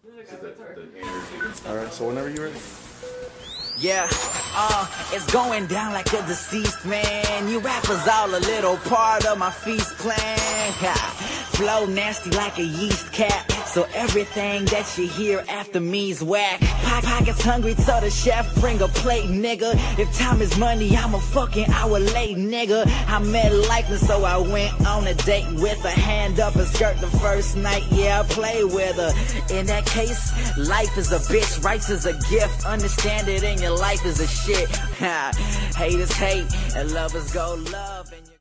Alright, so whenever you're ready. Yeah, it's going down like a deceased man. You rappers all a little part of my feast plan. Flow nasty like a yeast cap, so everything that you hear after me's whack. Pockets hungry, so the chef bring a plate, nigga. If time is money, I'm a fucking hour late, nigga. I met Lycan, so I went on a date with her. Hand up and skirt the first night, yeah, I play with her. In that case, life is a bitch, rights is a gift. Understand it in your life is a shit. Haters hate, and lovers go love. And